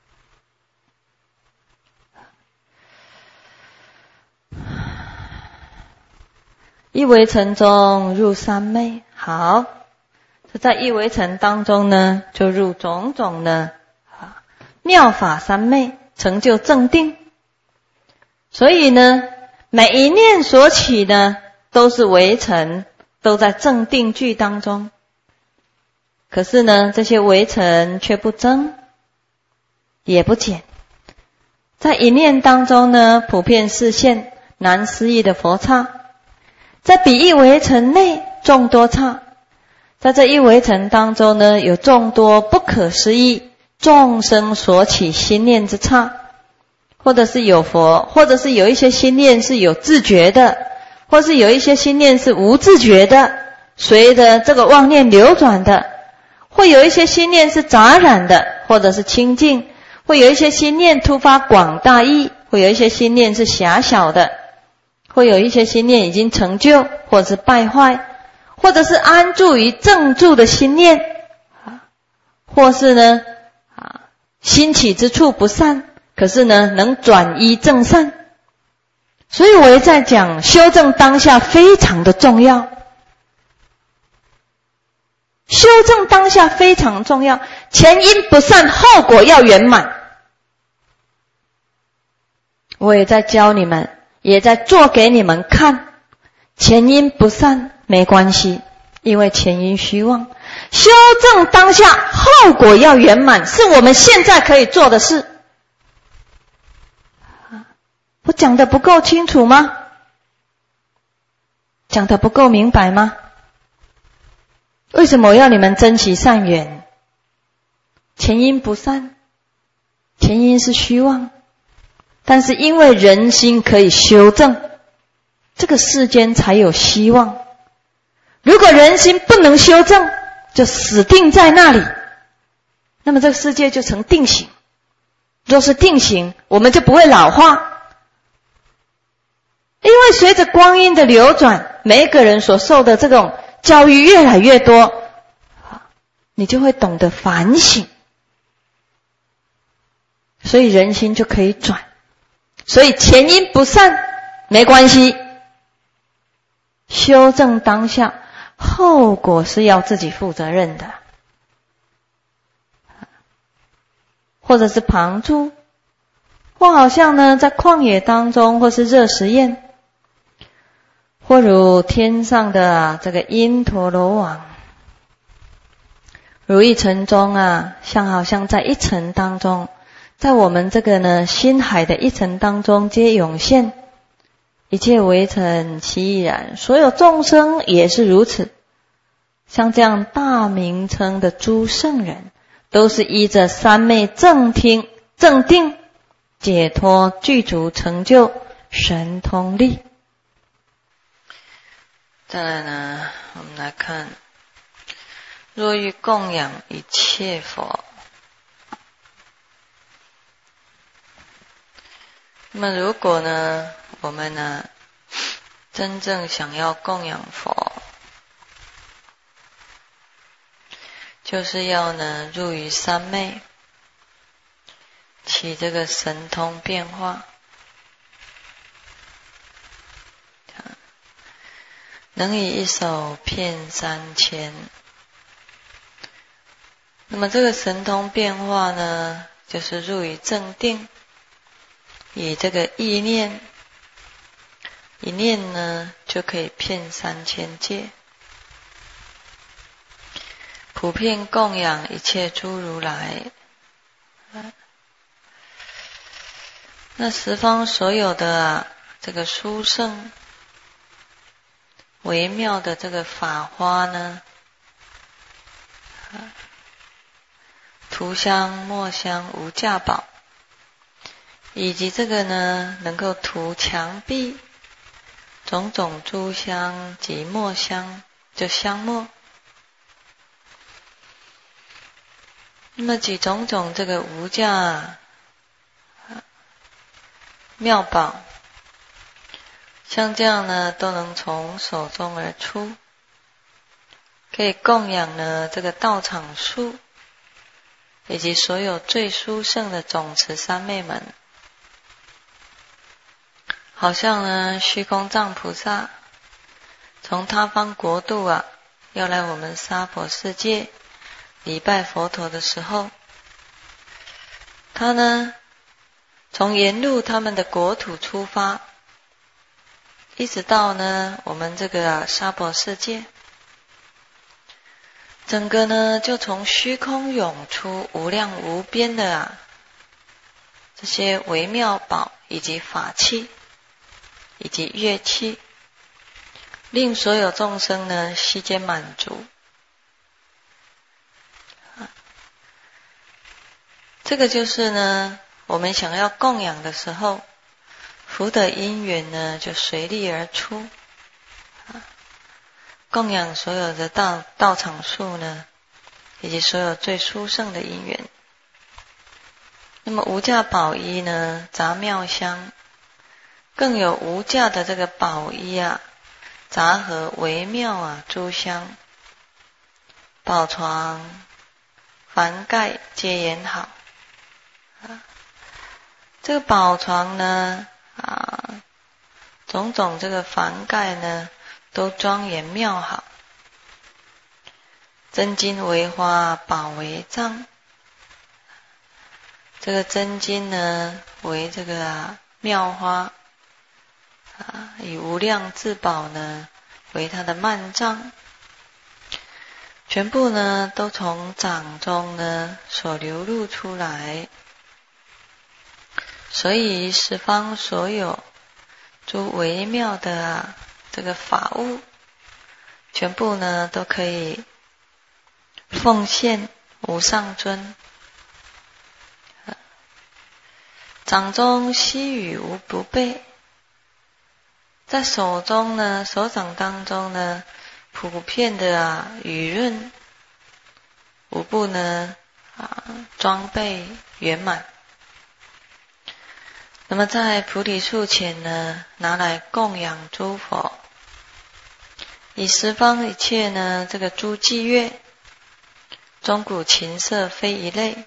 [SPEAKER 1] 一微尘中入三昧，好，在一微尘当中呢，就入种种呢妙法三昧，成就正定。所以呢，每一念所起呢，都是微尘，都在正定句当中。可是呢，这些微尘却不增，也不减，在一念当中呢，普遍示现难思议的佛刹。在彼一微尘内众多刹，在这一微尘当中呢，有众多不可思议众生所起心念之刹，或者是有佛，或者是有一些心念是有自觉的，或是有一些心念是无自觉的，随着这个妄念流转的，会有一些心念是杂染的，或者是清净，会有一些心念突发广大义，会有一些心念是狭小的，会有一些心念已经成就，或者是败坏，或者是安住于正住的心念，或是呢心起之处不善，可是呢能转依正善。所以我也在讲修正当下非常的重要，修正当下非常重要，前因不善，后果要圆满。我也在教你们，也在做给你们看，前因不善没关系，因为前因虚妄。修正当下，后果要圆满，是我们现在可以做的事。我讲得不够清楚吗？讲得不够明白吗？为什么我要你们珍惜善缘？前因不善，前因是虚妄，但是因为人心可以修正，这个世间才有希望。如果人心不能修正，就死定在那里，那么这个世界就成定型。若是定型，我们就不会老化。因为随着光阴的流转，每一个人所受的这种教育越来越多，你就会懂得反省，所以人心就可以转。所以前因不善没关系，修正当下，后果是要自己负责任的。或者是旁住，或好像呢在旷野当中，或是热实验，或如天上的、啊、这个因陀罗网，如一尘中啊，像好像在一尘当中，在我们这个呢心海的一尘当中皆涌现，一切微尘其亦然，所有众生也是如此。像这样大名称的诸圣人，都是依着三昧正听正定解脱具足成就神通力。再来呢，我们来看，若欲供养一切佛，那么如果呢，我们呢真正想要供养佛，就是要呢入于三昧，起这个神通变化，能以一手骗三千。那么这个神通变化呢，就是入于正定，以这个意念，一念呢就可以骗三千界，普遍供养一切诸如来。那十方所有的啊，这个殊胜微妙的这个法花呢，涂香、墨香、无价宝，以及这个呢能够涂墙壁种种诸香及墨香，就香墨， 那么几种种这个无价妙宝，像这样呢，都能从手中而出，可以供养呢这个道场树，以及所有最殊胜的总持三昧门。好像呢虚空藏菩萨从他方国度啊，要来我们娑婆世界礼拜佛陀的时候，他呢从沿路他们的国土出发，一直到呢我们这个啊娑婆世界，整个呢就从虚空涌出无量无边的啊这些微妙宝以及法器以及乐器，令所有众生呢悉皆满足。这个就是呢我们想要供养的时候，福德因缘呢就随力而出，供养所有的道道场树呢，以及所有最殊胜的因缘。那么无价宝衣呢，杂妙香，更有无价的这个宝衣啊，杂合微妙啊诸香，宝床幡盖皆言好。啊、这个宝床呢啊，种种这个幡盖呢都庄严妙好，真金为花，宝为帐。这个真金呢为这个、啊、妙花啊，以无量至宝呢为它的幔帐，全部呢都从掌中呢所流露出来，所以十方所有诸微妙的、啊、这个法物，全部呢都可以奉献无上尊。掌中悉语无不备，在手中呢，手掌当中呢，普遍的啊雨润，无不呢啊装备圆满。那么在菩提树前呢，拿来供养诸佛，以十方一切呢这个诸伎乐，钟鼓琴瑟非一类，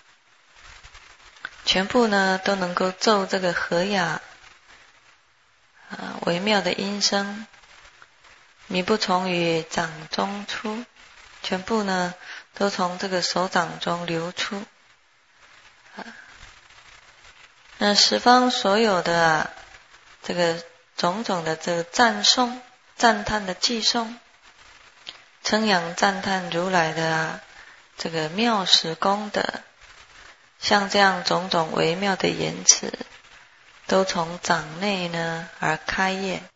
[SPEAKER 1] 全部呢都能够奏这个和雅啊微妙的音声，迷不从于掌中出，全部呢都从这个手掌中流出。啊、那十方所有的、啊、这个种种的这个赞颂、赞叹的偈颂，称扬赞叹如来的、啊、这个妙实功德。像这样种种微妙的言辞，都从掌内呢而开演。